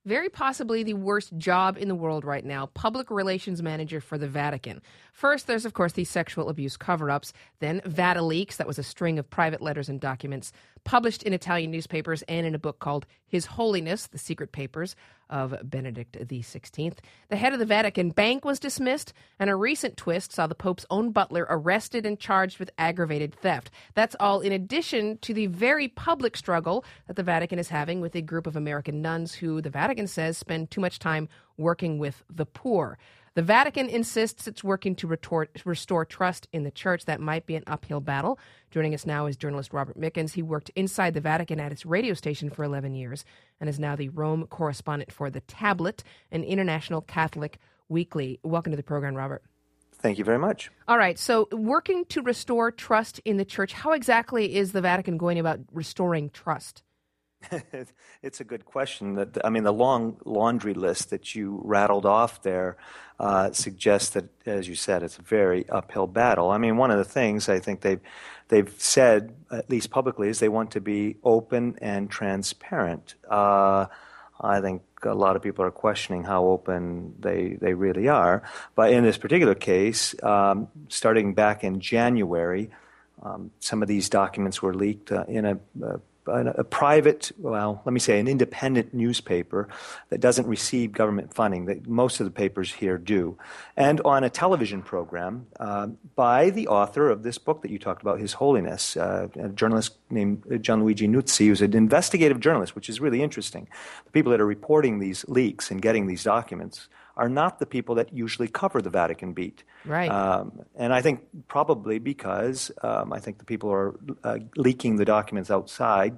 very possibly the worst job in the world right now, public relations manager for the Vatican. First, there's, of course, the sexual abuse cover-ups. Then VatiLeaks, that was a string of private letters and documents published in Italian newspapers and in a book called His Holiness, The Secret Papers of Benedict XVI. The head of the Vatican Bank was dismissed, and a recent twist saw the Pope's own butler arrested and charged with aggravated theft. That's all in addition to the very public struggle that the Vatican is having with a group of American nuns who the Vatican says spend too much time working with the poor. The Vatican insists it's working to restore trust in the church. That might be an uphill battle. Joining us now is journalist Robert Mickens. He worked inside the Vatican at its radio station for 11 years and is now the Rome correspondent for The Tablet, an international Catholic weekly. Welcome to the program, Robert. Thank you very much. All right, so working to restore trust in the church, how exactly is the Vatican going about restoring trust? It's a good question. The long laundry list that you rattled off there suggests that, as you said, it's a very uphill battle. I mean, one of the things I think they've said, at least publicly, is they want to be open and transparent. I think a lot of people are questioning how open they really are. But in this particular case, starting back in January, some of these documents were leaked in a private, an independent newspaper that doesn't receive government funding, that most of the papers here do, and on a television program by the author of this book that you talked about, His Holiness, a journalist named Gianluigi Nuzzi, who's an investigative journalist, which is really interesting. The people that are reporting these leaks and getting these documents are not the people that usually cover the Vatican beat. Right. And I think probably because I think the people who are leaking the documents outside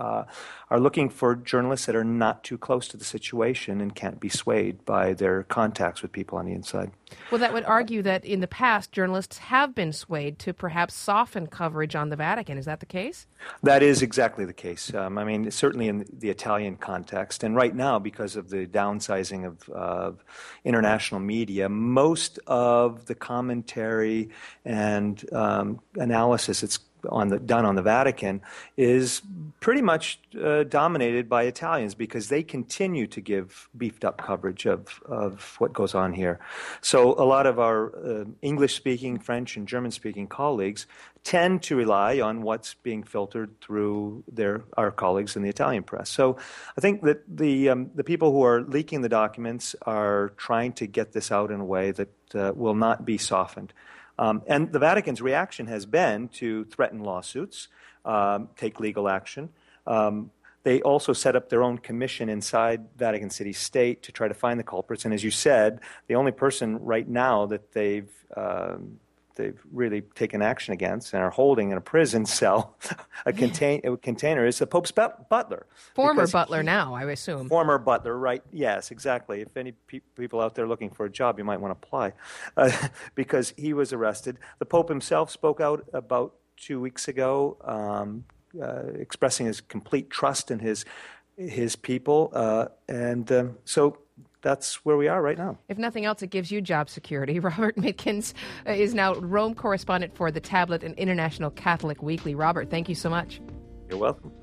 are looking for journalists that are not too close to the situation and can't be swayed by their contacts with people on the inside. Well, that would argue that in the past, journalists have been swayed to perhaps soften coverage on the Vatican. Is that the case? That is exactly the case. Certainly in the Italian context. And right now, because of the downsizing of international media, most of the commentary and analysis that's done on the Vatican is pretty much dominated by Italians because they continue to give beefed up coverage of what goes on here. So a lot of our English-speaking, French, and German-speaking colleagues tend to rely on what's being filtered through our colleagues in the Italian press. So I think that the people who are leaking the documents are trying to get this out in a way that will not be softened. And the Vatican's reaction has been to threaten lawsuits, take legal action. They also set up their own commission inside Vatican City State to try to find the culprits. And as you said, the only person right now that they've really taken action against and are holding in a prison cell, a container, is the Pope's butler. Former butler now, I assume. Former butler, right? Yes, exactly. If any people out there looking for a job, you might want to apply because he was arrested. The Pope himself spoke out about 2 weeks ago, expressing his complete trust in his people. So that's where we are right now. If nothing else, it gives you job security. Robert Mickens is now Rome correspondent for The Tablet, an international Catholic weekly. Robert, thank you so much. You're welcome.